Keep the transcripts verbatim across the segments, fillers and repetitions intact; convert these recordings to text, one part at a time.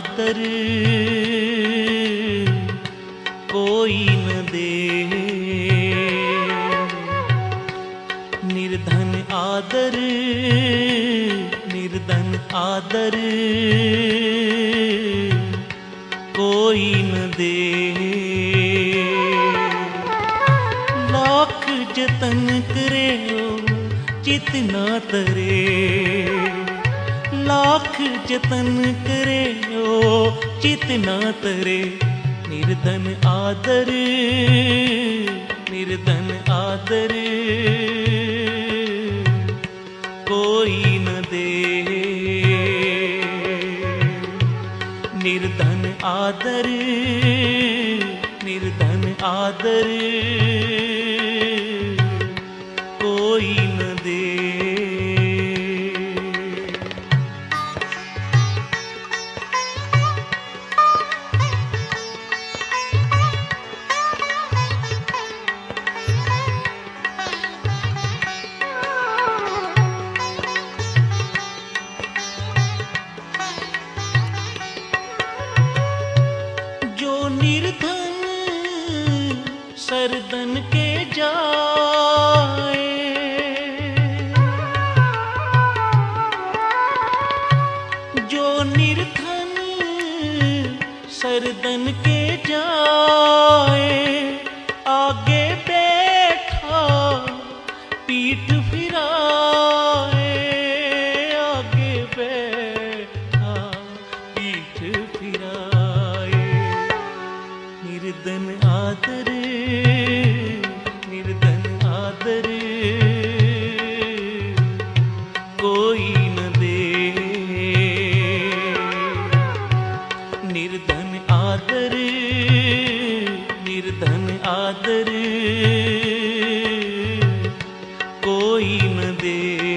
आदर कोई न दे, निर्धन आदर निर्धन आदर कोई न दे। लाख जतन करे चित ना तरे, लाख जतन करे चित ना तरे। निर्धन आदर निर्धन आदर कोई न दे, निर्धन आदर निर्धन आदर कोई न दे। निर्धन सरदन के जाए, जो निर्धन सरदन के जाए। आगे बैठा पीठ फिराए, आगे बैठा पीठ फिराए। निर्धन आदर निर्धन आदर कोई न दे, निर्धन आदर निर्धन आदर कोई न दे।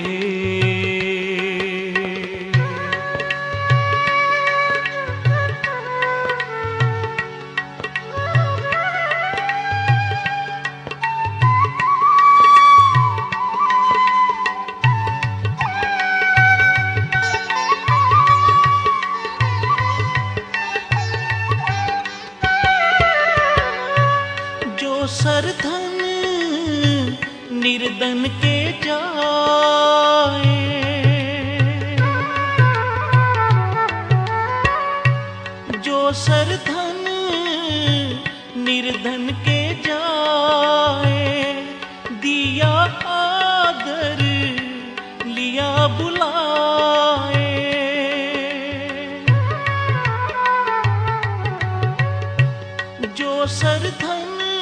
सरधन निर्धन के जाए, जो सरधन निर्धन के जाए। दिया आदर लिया बुलाए, जो सरधन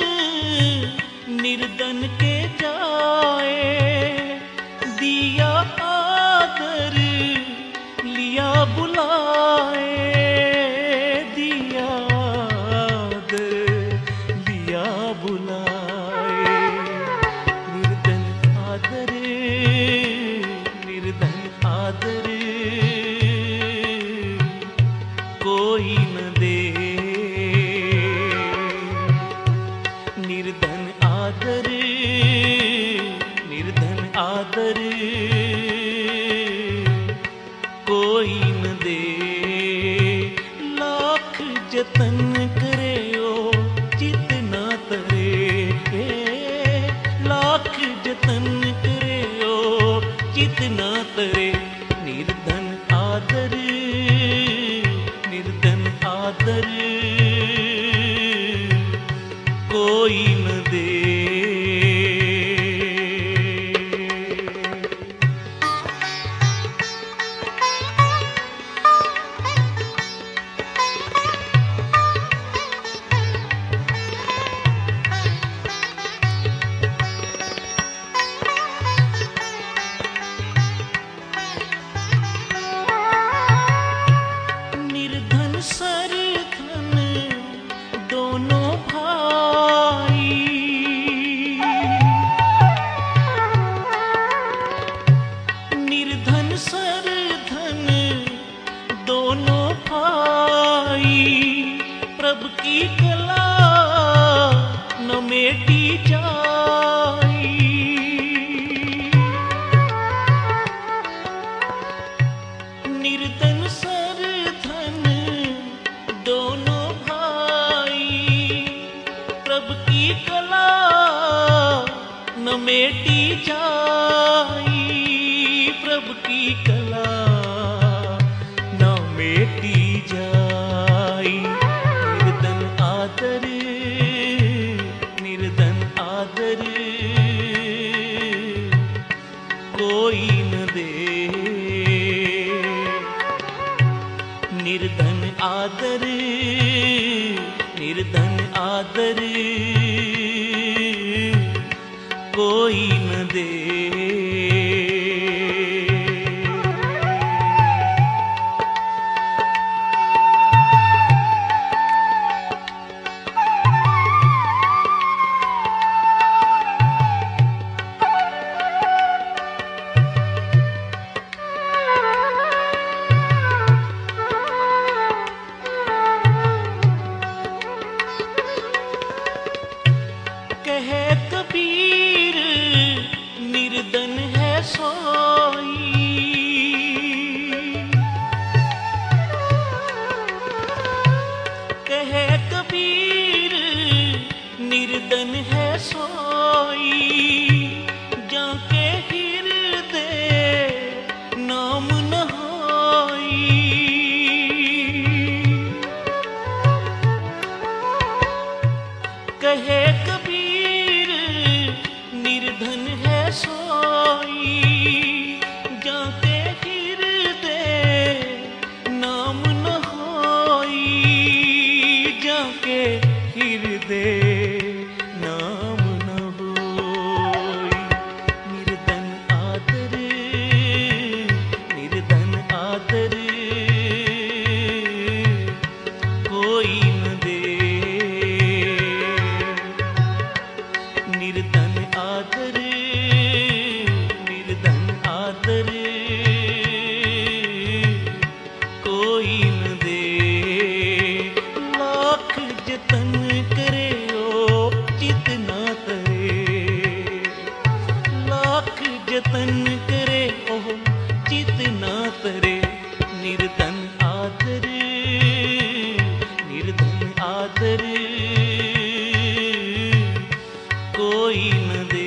निर्धन के जाए। दिया आदर लिया बुलाए, दिया आदर लिया बुलाए। निर्धन आदर निर्धन आदर कोई न दे, निर्धन आदर निर्धन आदर कोई न दे। लाख जतन करे चित ना तरे, लाख जतन करे चित ना तरे। निर्धन आदर निर्धन आदर कोई न दे। निर्धन सरधन दोनों भाई, निर्धन सरधन दोनों भाई। प्रभु की कला न मेटी जाई, निर्धन सरधन मेटी जाई प्रभु की कला न मेटी जाई। निर्धन आदर निर्धन आदर कोई न दे। निर्धन आदर निर्धन आदर कोई न दे। कहे कबीर निर्धन है सोई। कहे कबीर निर्धन है सोई जाके हृदय नाम न होई। कहे कबीर निर्धन है सोई जाके हृदय नाम न होई। जाके हृदय नाम न होई। निर्धन आदर निर्धन आदर कोई न दे। निर्धन आदर निर्धन आदर कोई न दे। लाख जतन करे ओ चित ना तरे। लाख जतन करे ओ चित ना तरे। निर्धन आदर निर्धन आदर कोई न दे।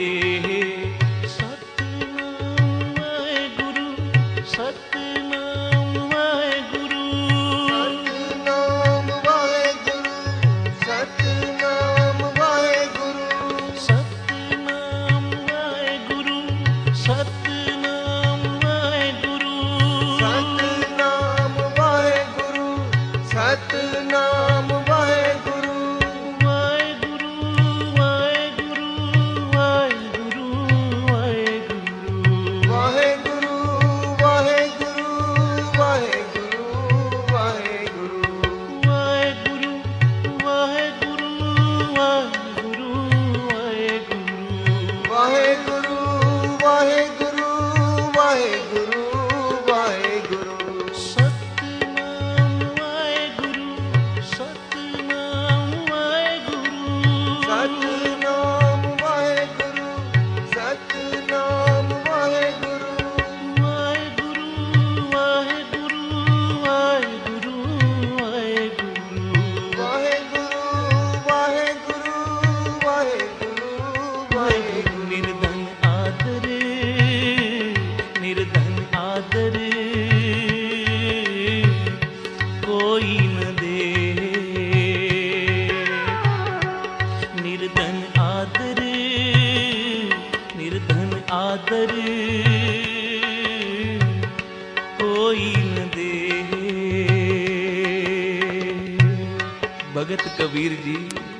सतनाम वाहेगुरु सतनाम वाहेगुरु सतनाम वाहेगुरु सतनाम वाहेगुरु सतनाम वाहेगुरु सतनाम वाहेगुरु सतनाम वाहेगुरु सतनाम वाहेगुरु वाहेगुरु वाहेगुरु वाहेगुरु वाहेगुरु वाहेगुरु वाहेगुरु वाहेगुरु वाहेगुरु वाहेगुरु वाहेगुरु वाहेगुरु वाहेगुरु वाहेगुरु वाहेगुरु वाहेगुरु वाहेगुरु सतनाम वाहेगुरु सतनाम वाहेगुरु सतनाम वाहेगुरु सतनाम वाहेगुरु वाहेगुरु वाहेगुरु वाहेगुरु वाहेगुरु वाहेगुरु वाहेगुरु वाहेगुरु वाहेगुरु निर्धन आदर निर्धन आदर कोई न दे। निर्धन आदर निर्धन आदर कोई न दे। भगत कबीर जी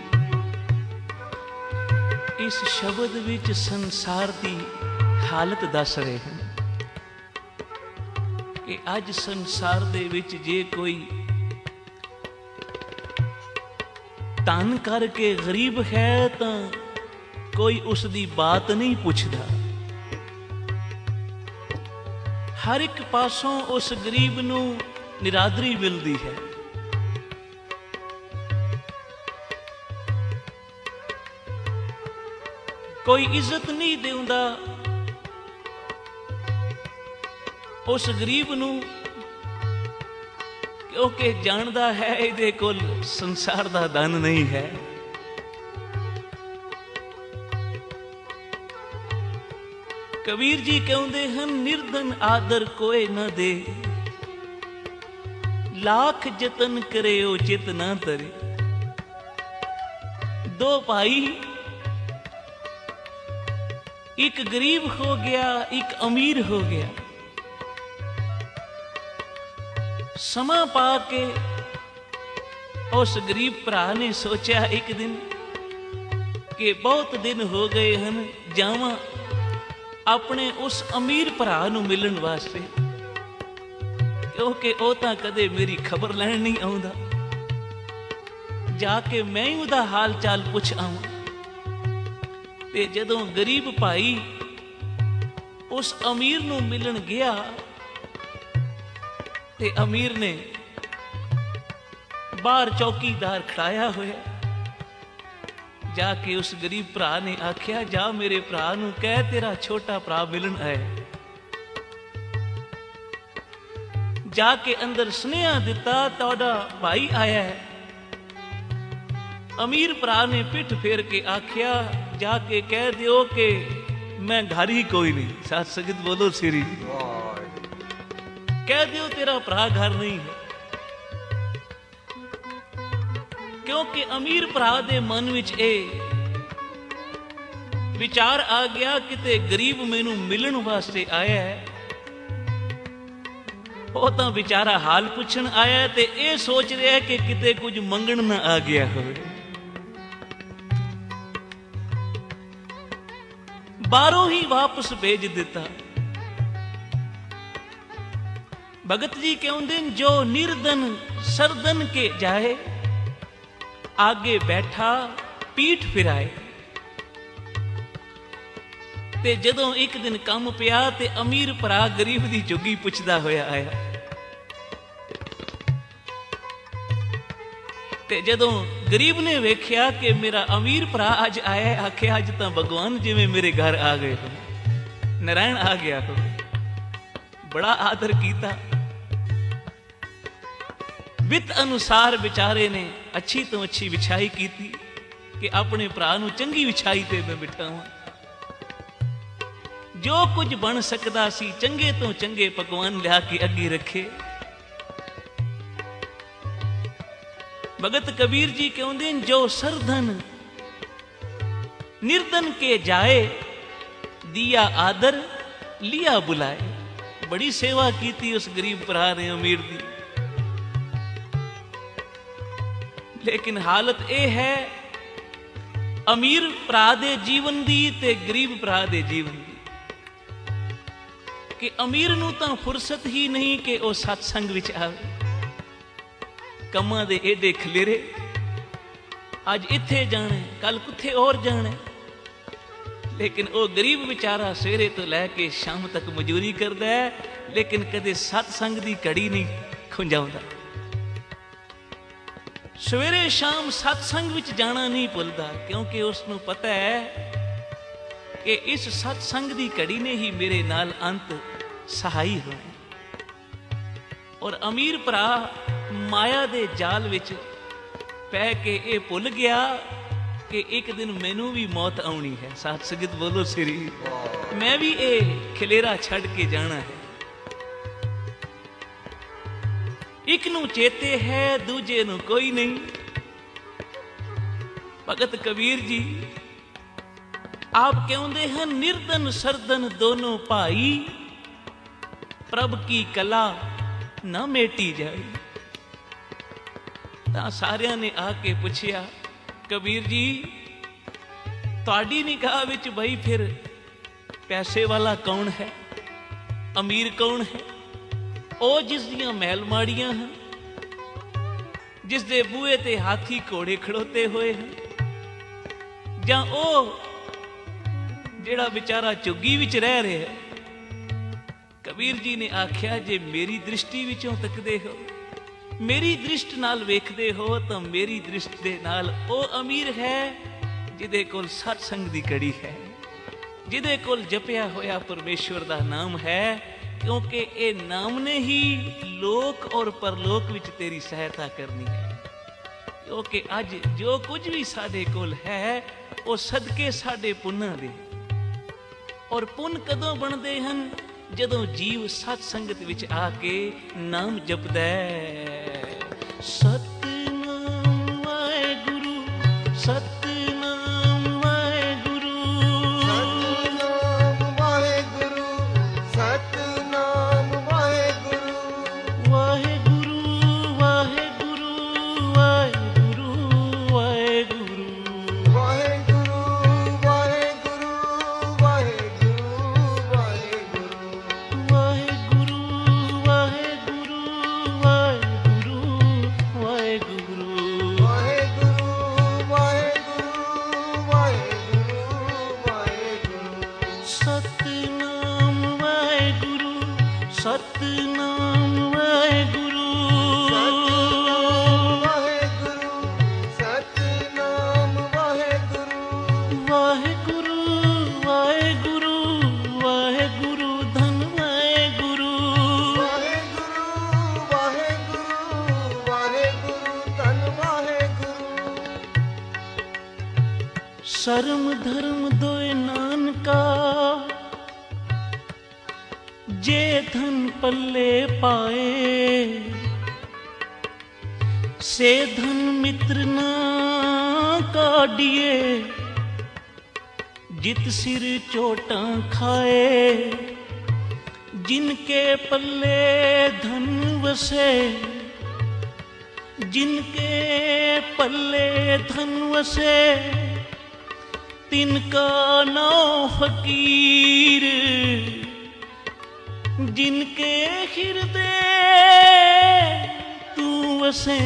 इस शब्द विच संसार दी हालत दस रहे हैं कि अज संसार दे विच जे कोई धन करके गरीब है तो कोई उसकी बात नहीं पुछदा। हर एक पासों उस गरीब नू निरादरी मिलती है। कोई इज्जत नहीं देंदा उस गरीब नू, क्योंकि जानदा है इहदे कोल संसार दा धन नहीं है। ਕਬੀਰ ਜੀ ਕਹਿੰਦੇ ਹਨ, ਨਿਰਧਨ ਆਦਰ ਕੋਏ ਨਾ ਦੇ, लाख जतन करे ओ चित ना तरे। दो भाई, एक गरीब हो गया, एक अमीर हो गया। समा पा के उस गरीब भरा ने सोचा एक दिन कि बहुत दिन हो गए हैं, जावां अपने उस अमीर भरा नूं मिलन वास्ते, क्योंकि ਉਹ ਤਾਂ ਕਦੇ ਮੇਰੀ ਖਬਰ ਲੈਣ ਨਹੀਂ ਆਉਂਦਾ। ਜਾ ਕੇ ਮੈਂ ਹੀ ਉਹਦਾ ਹਾਲ ਚਾਲ ਪੁੱਛ ਆਵਾਂ। ਤੇ ਜਦੋਂ ਗਰੀਬ ਭਾਈ ਉਸ ਅਮੀਰ ਨੂੰ ਮਿਲਣ ਗਿਆ ਤੇ ਅਮੀਰ ਨੇ ਬਾਹਰ ਚੌਕੀਦਾਰ ਖੜਾਇਆ ਹੋਇਆ। ਜਾ ਕੇ ਉਸ ਗਰੀਬ ਭਰਾ ਨੇ ਆਖਿਆ, ਜਾ ਮੇਰੇ ਭਰਾ ਨੂੰ ਕਹਿ ਤੇਰਾ ਛੋਟਾ ਭਰਾ ਮਿਲਣ ਆਇਆ। जाके अंदर स्नेहा दिता, तोड़ा भाई आया है। अमीर भरा ने पिठ फेर के आख्या, जाके कह दियो कि मैं घर ही कोई नहीं। साथ संगत बोलो सिरी, कह दियो तेरा भरा घर नहीं है। क्योंकि अमीर भरा दे मन विच ए विचार आ गया, किते गरीब मैनू मिलन वास्ते आया है। ਉਹ ਤਾਂ ਵਿਚਾਰਾ ਹਾਲ ਪੁੱਛਣ ਆਇਆ ਤੇ ਇਹ ਸੋਚ ਰਿਹਾ ਕਿ ਕਿਤੇ ਕੁਝ ਮੰਗਣ ਨਾ ਆ ਗਿਆ ਹੋਵੇ। ਬਾਹਰੋਂ ਹੀ ਵਾਪਸ ਭੇਜ ਦਿੱਤਾ। ਭਗਤ ਜੀ ਕਹਿੰਦੇ ਨੇ, ਜੋ ਨਿਰਧਨ ਸਰਦਨ ਕੇ ਜਾਏ, ਆਗੇ ਬੈਠਾ ਪੀਠ ਫਿਰਾਏ। ਤੇ ਜਦੋਂ ਇੱਕ ਦਿਨ ਕੰਮ ਪਿਆ ਤੇ ਅਮੀਰ ਭਰਾ ਗਰੀਬ ਦੀ ਝੁੱਗੀ ਪੁੱਛਦਾ ਹੋਇਆ ਆਇਆ। ਤੇ ਜਦੋਂ ਗਰੀਬ ਨੇ ਵੇਖਿਆ ਕਿ ਮੇਰਾ ਅਮੀਰ ਭਰਾ ਅੱਜ ਆਇਆ, ਆਖਿਆ ਅੱਜ ਤਾਂ ਭਗਵਾਨ ਜਿਵੇਂ ਮੇਰੇ ਘਰ ਆ ਗਏ ਹੋ, ਨਾਰਾਇਣ ਆ ਗਿਆ ਹੋ। ਬੜਾ ਆਦਰ ਕੀਤਾ। ਵਿੱਤ ਅਨੁਸਾਰ ਵਿਚਾਰੇ ਨੇ ਅੱਛੀ ਤੋਂ ਅੱਛੀ ਵਿਛਾਈ ਕੀਤੀ ਕਿ ਆਪਣੇ ਭਰਾ ਨੂੰ ਚੰਗੀ ਵਿਛਾਈ ਤੇ ਮੈਂ ਬਿਠਾਵਾਂ। ਜੋ ਕੁਝ ਬਣ ਸਕਦਾ ਸੀ ਚੰਗੇ ਤੋਂ ਚੰਗੇ ਪਕਵਾਨ ਲਿਆ ਕੇ ਅੱਗੇ ਰੱਖੇ। भगत कबीर जी कहते हैं, जो सरधन निर्धन के जाए, दिया आदर लिया बुलाए। बड़ी सेवा की थी उस गरीब भरा ने अमीर दी। लेकिन हालत यह है अमीर भरा दे जीवन दी ते गरीब भरा दे जीवन दी, कि अमीर नूं तां फुरसत ही नहीं कि वह सत्संग विच आवे। कमां दे एडे खलेरे, अज इत्थे जाने कल कुत्थे और जाने। लेकिन वो गरीब बेचारा सवेरे तो लैके शाम तक मजूरी करता है, लेकिन कदे सत्संग दी घड़ी नहीं खुंजाउंदा। सवेरे शाम सत्संग विच जाना नहीं भुलदा, क्योंकि उसनूं पता है कि इस सत्संग दी घड़ी ने ही मेरे नाल अंत सहाई होना। और अमीर भरा माया दे जाल विच पै के ये भुल गया कि एक दिन मैनू भी मौत आउणी है। साथ संगत बोलो सिरी, मैं भी ये खलेरा छड़ के जाना है। एक नू चेते है, दूजे नू कोई नहीं। भगत कबीर जी आप कहते हैं, निर्धन सरधन दोनों भाई, प्रभ की कला ना मेटी जाए। ਤਾਂ ਸਾਰਿਆਂ ਨੇ ਆ ਕੇ ਪੁੱਛਿਆ, ਕਬੀਰ ਜੀ ਤੁਹਾਡੀ ਨਿਗਾਹ ਵਿੱਚ ਬਈ ਫਿਰ ਪੈਸੇ ਵਾਲਾ ਕੌਣ ਹੈ, ਅਮੀਰ ਕੌਣ ਹੈ? ਉਹ ਜਿਸ ਦੀਆਂ ਮਹਿਲ ਮਾੜੀਆਂ ਹਨ, ਜਿਸ ਦੇ ਬੂਹੇ ਤੇ ਹਾਥੀ ਘੋੜੇ ਖੜੋਤੇ ਹੋਏ ਹਨ, ਜਾਂ ਉਹ ਜਿਹੜਾ ਵਿਚਾਰਾ ਝੁੱਗੀ ਵਿੱਚ ਰਹਿ ਰਿਹਾ? ਕਬੀਰ ਜੀ ਨੇ ਆਖਿਆ, ਜੇ ਮੇਰੀ ਦ੍ਰਿਸ਼ਟੀ ਵਿੱਚੋਂ ਤੱਕਦੇ ਹੋ, ਮੇਰੀ ਦ੍ਰਿਸ਼ਟ ਨਾਲ ਵੇਖਦੇ ਹੋ, ਤਾਂ ਮੇਰੀ ਦ੍ਰਿਸ਼ਟ ਦੇ ਨਾਲ ਉਹ ਅਮੀਰ ਹੈ ਜਿਹਦੇ ਕੋਲ ਸਤਸੰਗ ਦੀ ਕੜੀ ਹੈ, ਜਿਹਦੇ ਕੋਲ ਜਪਿਆ ਹੋਇਆ ਪਰਮੇਸ਼ਵਰ ਦਾ ਨਾਮ ਹੈ, ਕਿਉਂਕਿ ਇਹ ਨਾਮ ਨੇ ਹੀ ਲੋਕ ਔਰ ਪਰਲੋਕ ਵਿੱਚ ਤੇਰੀ ਸਹਾਇਤਾ ਕਰਨੀ ਹੈ। ਕਿਉਂਕਿ ਅੱਜ ਜੋ ਕੁਝ ਵੀ ਸਾਡੇ ਕੋਲ ਹੈ, ਉਹ ਸਦਕੇ ਸਾਡੇ ਪੁੰਨਾਂ ਦੇ। ਔਰ ਪੁੰਨ ਕਦੋਂ ਬਣਦੇ ਹਨ? ਜਦੋਂ ਜੀਵ ਸਤ ਸੰਗਤ ਵਿੱਚ ਆ ਕੇ ਨਾਮ ਜਪਦਾ ਹੈ। ਸਤਿਨਾਮ ਵਾਹਿਗੁਰੂ, ਸਤਿਨਾਮ ਵਾਹਿਗੁਰੂ, ਸਤਿਨਾਮ ਵਾਹਿਗੁਰੂ, ਸਤਿਨਾਮ ਵਾਹਿਗੁਰੂ, ਵਾਹਿਗੁਰੂ ਵਾਹਿਗੁਰੂ ਵਾਹਿਗੁਰੂ ਵਾਹਿਗੁਰੂ, ਵਾਹਿਗੁਰੂ ਵਾਹਿਗੁਰੂ ਵਾਹਿਗੁਰੂ ਵਾਹਿਗੁਰੂ, ਵਾਹਿਗੁਰੂ ਵਾਹਿਗੁਰੂ ਵਾਹਿਗੁਰੂ ਵਾਹਿਗੁਰੂ, ਵਾਹਿਗੁਰੂ ਵਾਹਿਗੁਰੂ ਵਾਹਿਗੁਰੂ ਵਾਹਿਗੁਰੂ, ਸਤਿਨਾਮ ਵਾਹਿਗੁਰੂ, ਸਤਿਨਾਮ ਵਾਹਿਗੁਰੂ, ਸਤਿਨਾਮ ਵਾਹਿਗੁਰੂ, ਸਤਿਨਾਮ ਵਾਹਿਗੁਰੂ, ਵਾਹਿਗੁਰੂ ਵਾਹਿਗੁਰੂ ਵਾਹਿਗੁਰੂ, ਧੰਨ ਵਾਹਿਗੁਰੂ, ਵਾਹਿਗੁਰੂ ਵਾਹਿਗੁਰੂ ਵਾਹਿਗੁਰੂ, ਧੰਨ ਵਾਹਿਗੁਰੂ, ਸਰਮ ਧਰਮ ਦੋਇ ਨਾਨਕਾ, ਜੇ ਧਨ ਪੱਲੇ ਪਾਏ, ਸੇ ਧਨ ਮਿੱਤਰ ਨਾ ਕਾਢੀਏ, ਜਿਤ ਸਿਰ ਚੋਟਾਂ ਖਾਏ, ਜਿਨ ਕੇ ਪੱਲੇ ਧਨ ਵਸੇ, जिन के पल्ले धन वसे, तिनका नाम फकीर, जिनके हृदय तू वसे,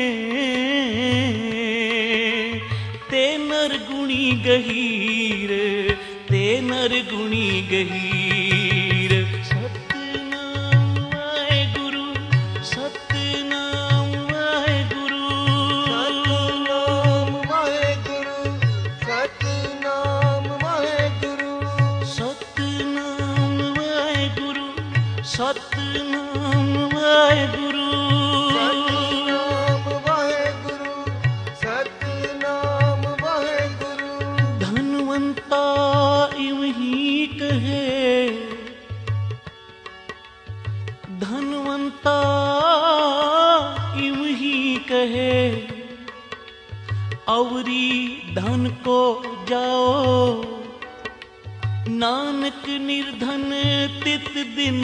ते नर गुणी गहीर, ते नर गुणी गहीर। सतनाम वाहेगुरु, सतनाम वाहेगुरु, ਸਤਿਨਾਮ ਵਾਹਿਗੁਰੂ, ਸਤਿਨਾਮ ਵਾਹਿਗੁਰੂ, ਸਤਨਾਮ ਵਾਹਿਗੁਰੂ, ਸਤਨਾਮ ਵਾਹਿਗੁਰੂ, ਸਤਿਨਾਮ ਵਾਹਿਗੁਰੂ, ਸਤਿਨਾਮ ਵਾਹਿਗੁਰੂ, ਧਨਵੰਤਾ ਇਵਹੀ ਕਹੇ, ਧਨਵੰਤਾ इवही कहे, अवरी धन को जाओ, नानक निर्धन तित दिन,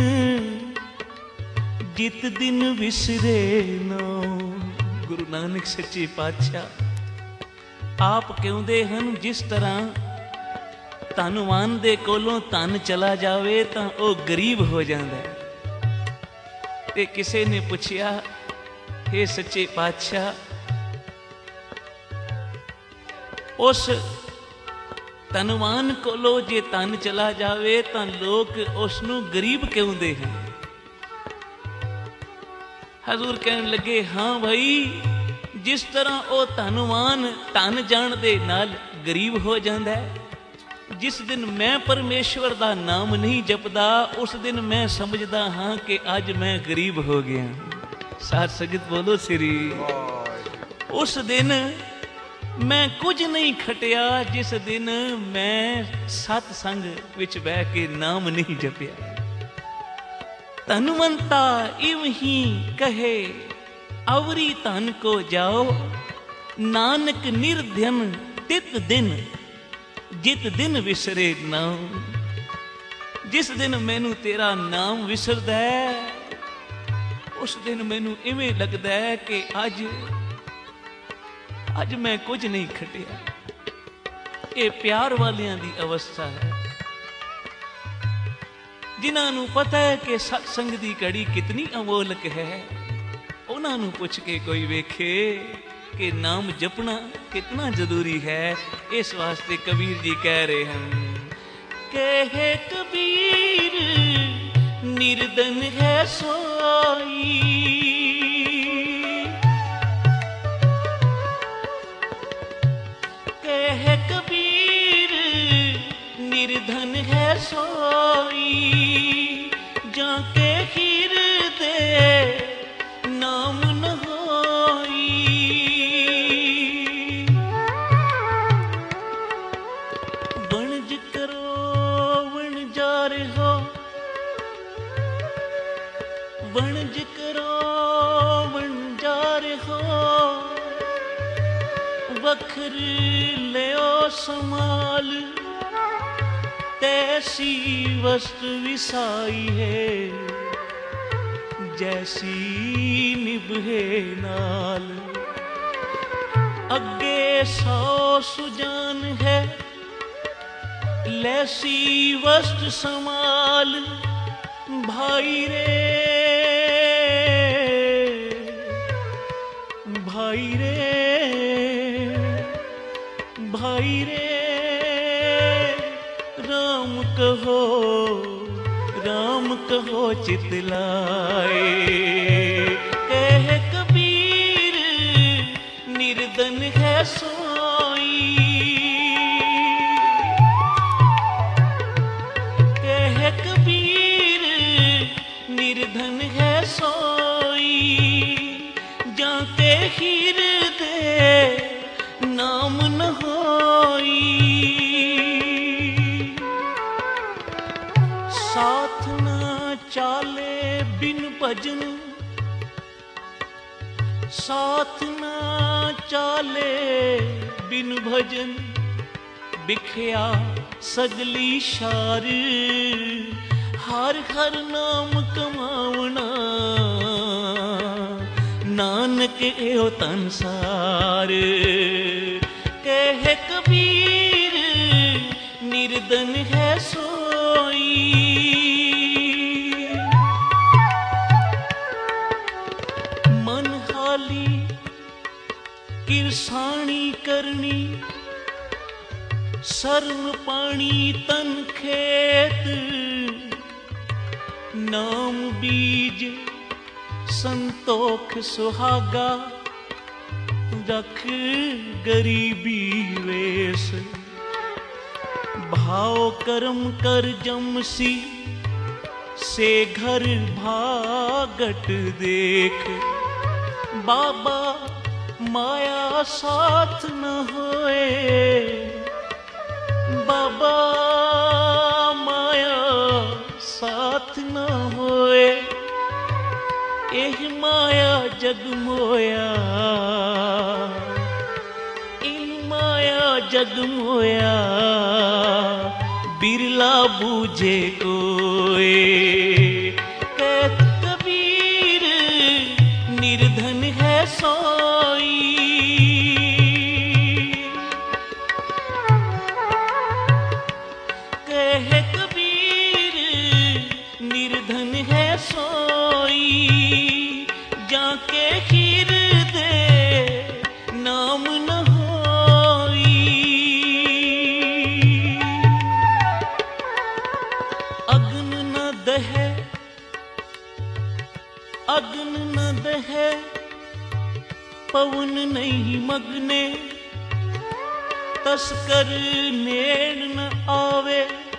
जित दिन विसरे नो। गुरु नानक सच्चे पातशाह आप ਕਹਿੰਦੇ ਹਨ, ਜਿਸ ਤਰ੍ਹਾਂ ਧਨਵਾਨ ਦੇ ਕੋਲੋਂ ਧਨ ਚਲਾ ਜਾਵੇ ਤਾਂ ਉਹ ਗਰੀਬ ਹੋ ਜਾਂਦਾ ਹੈ। ਤੇ ਕਿਸੇ ਨੇ ਪੁੱਛਿਆ, हे सच्चे पातशाह, उस धनवान कोलों जे धन चला जावे तां लोग उसनूं गरीब कहंदे हैं। हजूर कहन लगे, हाँ भाई, जिस तरह वो धनवान धन जाण दे नाल गरीब हो जांदा है, जिस दिन मैं परमेश्वर दा नाम नहीं जपदा, उस दिन मैं समझदा हाँ कि अज मैं गरीब हो गया। साथ संगत बोलो श्री। उस दिन मैं कुछ नहीं खटिया, जिस दिन मैं सतसंग विच बह के नाम नहीं जपिया। धनवंता इव ही कहे, अवरी धन को जाओ, नानक निर्धन तित दिन, जित दिन विसरे नाम। जिस दिन मैनू तेरा नाम विसरदा है, उस दिन मैनू इवें लगता है कि अज अज मैं कुछ नहीं खटिया। ये प्यार वालियां दी अवस्था है, जिन्हां नू पता है कि सत्संग दी घड़ी कितनी अमोलक है। उन्हां नू पुछ के कोई वेखे कि नाम जपना कितना जरूरी है। इस वास्ते कबीर जी कह रहे हैं, कहे कबीर निर्धन है सोई, कहे कबीर निर्धन है सोई, जाके हृदय नाम न होई। वणज करो वण लियो संभाल, तैसी वस्तु विसाई है, जैसी निभे नाल। अगे सौ सुजान है, लैसी वस्तु संभाल। भाई रे भाई रे भाई रे, राम कहो राम कहो चितलाए। कह कबीर निर्धन है सोई, कह कबीर निर्धन है सोई। जाके हृदय नाम न होई, साथ न चाले बिन भजन, साथ न चाले बिन भजन। बिख्या सगली शार, हर हर नाम कमावना। नानक एहो तनसार, कह कबीर निर्धन है सोई। मन हाली किरसाणी करनी, शर्म पानी तन खेत। नाम बीज संतोख सुहागा, रख गरीबी वेश। भाव कर्म कर जमसी, से घर भागट देख। बाबा माया साथ न होए, बाबा माया साथ न होए। एह माया जग मोया, इन माया जग मोया। बिरला बूझे कोए, कहत कबीर निर्धन है सोई। कह कबीर निर्धन है सोई। जाके हृदय नाम न होई। अग्न न दहे अग्न न दहे, पवन नहीं मगने। तस्कर नेड़ न आवे,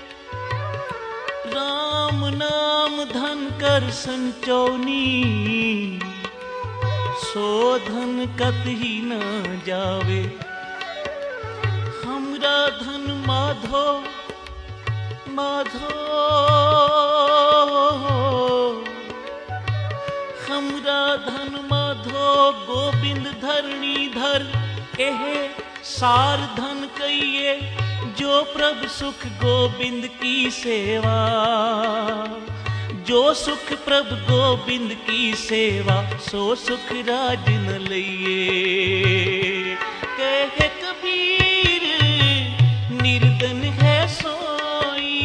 राम नाम धन कर संचौनी। सो धन कतही न जावे, हमरा धन माधो माधो। हमरा धन माधो गोविंद धरणी धर। एह सार धन कहिए, जो प्रभु सुख गोविंद की सेवा। जो सुख प्रभु गोविंद की सेवा, सो सुख राज न लइए। कह कबीर निर्धन है सोई।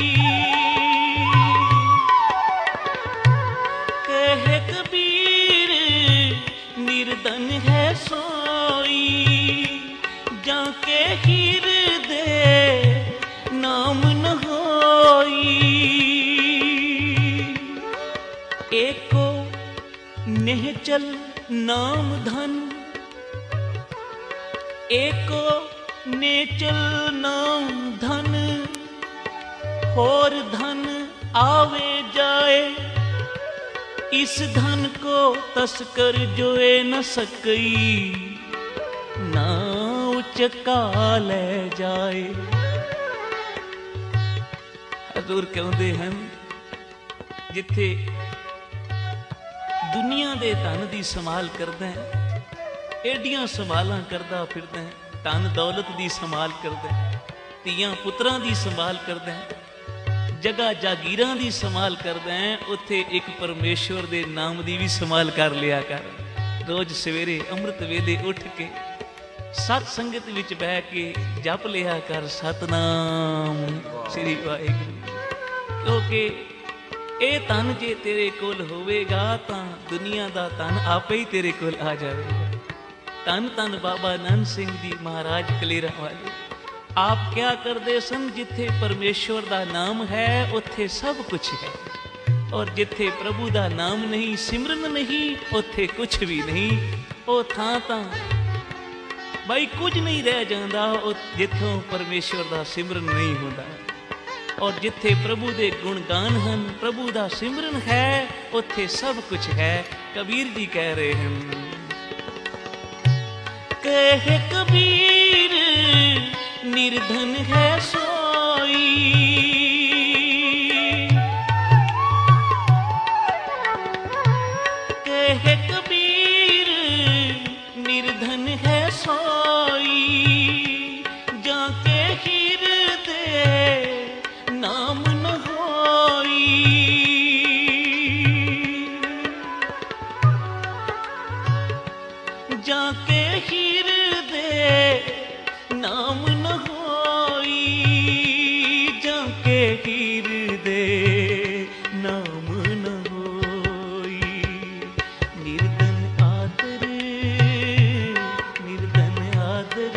कह कबीर निर्धन है सोई। जाके हृदय नाम न होई। एको नेहचल नाम धन, एको नेचल नाम धन। और धन आवे जाए, इस धन को तस्कर जोए न सकई। ना उचका ले जाए। हजूर कहते हैं, जिथे दुनिया दे धन दी संभाल करदा है, एडियां संभालां करदा फिरदा है, ਧਨ ਦੌਲਤ ਦੀ ਸੰਭਾਲ ਕਰਦਾ ਹੈ, ਧੀਆਂ ਪੁੱਤਰਾਂ ਦੀ ਸੰਭਾਲ ਕਰਦਾ ਹੈ, ਜਗ੍ਹਾ ਜਾਗੀਰਾਂ ਦੀ ਸੰਭਾਲ ਕਰਦਾ ਹੈ, ਉੱਥੇ ਇੱਕ ਪਰਮੇਸ਼ਵਰ ਦੇ ਨਾਮ ਦੀ ਵੀ ਸੰਭਾਲ ਕਰ ਲਿਆ ਕਰ। ਰੋਜ਼ ਸਵੇਰੇ ਅੰਮ੍ਰਿਤ ਵੇਲੇ ਉੱਠ ਕੇ ਸਤ ਸੰਗਤ ਵਿੱਚ ਬਹਿ ਕੇ ਜਪ ਲਿਆ ਕਰ ਸਤਨਾਮ ਸ੍ਰੀ ਵਾਹਿਗੁਰੂ। ਕਿਉਂਕਿ ਇਹ ਧਨ ਜੇ ਤੇਰੇ ਕੋਲ ਹੋਵੇਗਾ ਤਾਂ ਦੁਨੀਆ ਦਾ ਧਨ ਆਪੇ ਹੀ ਤੇਰੇ ਕੋਲ ਆ ਜਾਵੇਗਾ। ਧੰਨ ਧੰਨ ਬਾਬਾ ਨੰਦ ਸਿੰਘ ਜੀ ਮਹਾਰਾਜ ਕਲੇਰਾਂ ਵਾਲੇ ਆਪ ਕਿਆ ਕਰਦੇ ਸਨ, ਜਿੱਥੇ ਪਰਮੇਸ਼ਵਰ ਦਾ ਨਾਮ ਹੈ ਉੱਥੇ ਸਭ ਕੁਝ ਹੈ, ਔਰ ਜਿੱਥੇ ਪ੍ਰਭੂ ਦਾ ਨਾਮ ਨਹੀਂ, ਸਿਮਰਨ ਨਹੀਂ, ਉੱਥੇ ਕੁਝ ਵੀ ਨਹੀਂ। ਉਹ ਥਾਂ ਤਾਂ ਬਈ ਕੁਝ ਨਹੀਂ ਰਹਿ ਜਾਂਦਾ, ਉਹ ਜਿੱਥੋਂ ਪਰਮੇਸ਼ਵਰ ਦਾ ਸਿਮਰਨ ਨਹੀਂ ਹੁੰਦਾ। ਔਰ ਜਿੱਥੇ ਪ੍ਰਭੂ ਦੇ ਗੁਣ ਗਾਨ ਹਨ, ਪ੍ਰਭੂ ਦਾ ਸਿਮਰਨ ਹੈ, ਉੱਥੇ ਸਭ ਕੁਝ ਹੈ। ਕਬੀਰ ਜੀ ਕਹਿ ਰਹੇ ਹਨ, ਕਹੇ ਕਬੀਰ ਨਿਰਧਨ ਹੈ ਸੋਈ, ਕਹੇ ਕਬੀਰ ਨਿਰਧਨ ਹੈ ਸੋਈ, ਜਾਂ ਕੇ ਹਿਰਦੇ ਨਾਮ ਨ ਹੋਈ, ਜਾਂ ਕੇ ਹਿਰਦੇ ਨਾਮ ਨ ਹੋਈ, ਜਾਂ ਕੇ ਹਿਰਦੇ ਨਾਮ ਨ ਹੋਈ। ਨਿਰਧਨ ਆਦਰ ਨਿਰਧਨ ਆਦਰ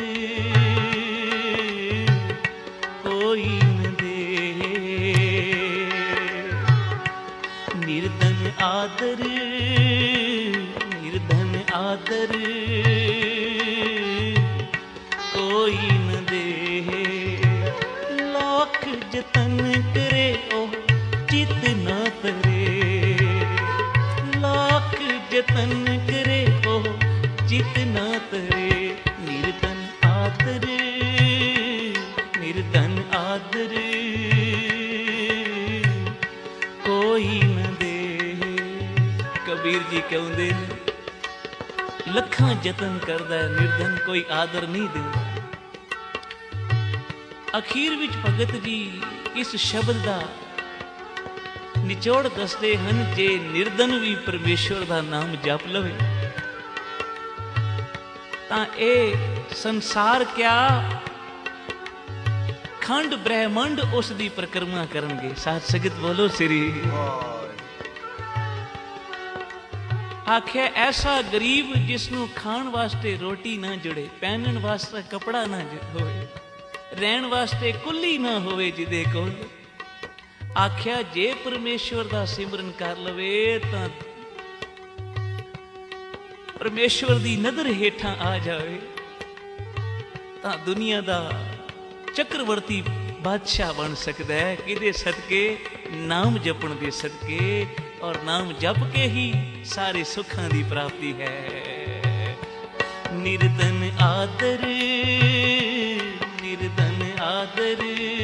ਕੋਈ ਨ ਦੇ, ਨਿਰਧਨ ਆਦਰ ਨਿਰਧਨ ਆਦਰ ਕੋਈ ਨ ਦੇ। ਲੱਖ ਜਤਨ ਕਰੇ ਉਹ ਚਿਤ ਨਾ ਤਰੇ, ਲੱਖ ਜਤਨ ਕਰੇ ਉਹ ਚਿਤ ਨਾ ਤਰੇ। ਨਿਰਧਨ ਆਦਰ ਨਿਰਧਨ ਆਦਰ ਕੋਈ ਨ ਦੇ। ਕਬੀਰ ਜੀ ਕਹਿੰਦੇ ਨੇ ਲੱਖਾਂ ਯਤਨ ਕਰਦਾ ਨਿਰਧਨ ਕੋਈ ਆਦਰ ਨਹੀਂ ਦਿੰਦਾ। ਅਖੀਰ ਵਿੱਚ ਭਗਤ ਜੀ ਇਸ ਸ਼ਬਦ ਦਾ ਨਿਚੋੜ ਦੱਸਦੇ ਹਨ, ਜੇ ਨਿਰਧਨ ਵੀ ਪਰਮੇਸ਼ਵਰ ਦਾ ਨਾਮ ਜਪ ਲਵੇ ਤਾਂ ਇਹ ਸੰਸਾਰ ਕਿਆ ਖੰਡ ਬ੍ਰਹਿਮੰਡ ਉਸ ਦੀ ਪਰਿਕਰਮਾ ਕਰਨਗੇ। ਸਾਧ ਸੰਗਤ ਬੋਲੋ ਸ੍ਰੀ। ਆਖਿਆ ਐਸਾ ਗਰੀਬ ਜਿਸਨੂੰ ਖਾਣ ਵਾਸਤੇ ਰੋਟੀ ਨਾ ਜੁੜੇ, ਪਹਿਨਣ ਵਾਸਤੇ ਕਪੜਾ ਨਾ ਹੋਵੇ, ਰਹਿਣ ਵਾਸਤੇ ਕੁੱਲੀ ਨਾ ਹੋਵੇ ਜਿਹਦੇ ਕੋਲ, ਆਖਿਆ ਜੇ ਪਰਮੇਸ਼ਵਰ ਦਾ ਸਿਮਰਨ ਕਰ ਲਵੇ ਤਾਂ ਪਰਮੇਸ਼ਵਰ ਦੀ ਨਜ਼ਰ ਹੇਠਾਂ ਆ ਜਾਵੇ ਤਾਂ ਦੁਨੀਆ ਦਾ ਚੱਕਰਵਰਤੀ ਬਾਦਸ਼ਾਹ ਬਣ ਸਕਦਾ ਹੈ। ਕਿਹਦੇ ਸਦਕੇ? ਨਾਮ ਜਪਣ ਦੇ ਸਦਕੇ, ਔਰ ਨਾਮ ਜਪ ਕੇ ਹੀ ਸਾਰੇ ਸੁੱਖਾਂ ਦੀ ਪ੍ਰਾਪਤੀ ਹੈ। ਨਿਰਧਨ ਆਦਰ ਨਿਰਧਨ ਆਦਰ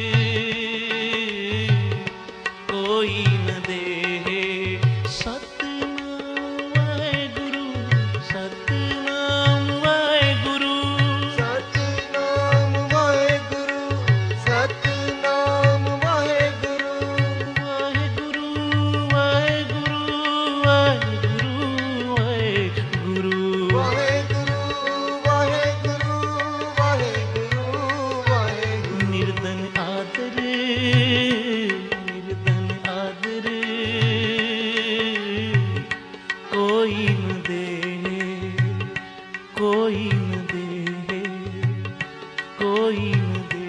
ਕੋਈ ਨ ਦੇ। ਸਤਿਨਾਮ ਵਾਹਿਗੁਰੂ ਸਤਿਨਾਮ ਵਾਹਿਗੁਰੂ ਸਤਿਨਾਮ ਵਾਹਿਗੁਰੂ ਸਤਿਨਾਮ ਵਾਹਿਗੁਰੂ ਵਾਹਿਗੁਰੂ ਵਾਹਿਗੁਰੂ ਵਾਹਿਗੁਰੂ ਵਾਹਿਗੁਰੂ ਵਾਹਿਗੁਰੂ ਵਾਹਿਗੁਰੂ ਵਾਹਿਗੁਰੂ ਵਾਹਿਗੁਰੂ। ਨਿਰਧਨ ਆਦਰ ਨਿਰਧਨ ਆਦਰ ਕੋਈ ਨ ਦੇ ਕੋਈ ਨ ਦੇ ਕੋਈ ਨ ਦੇ।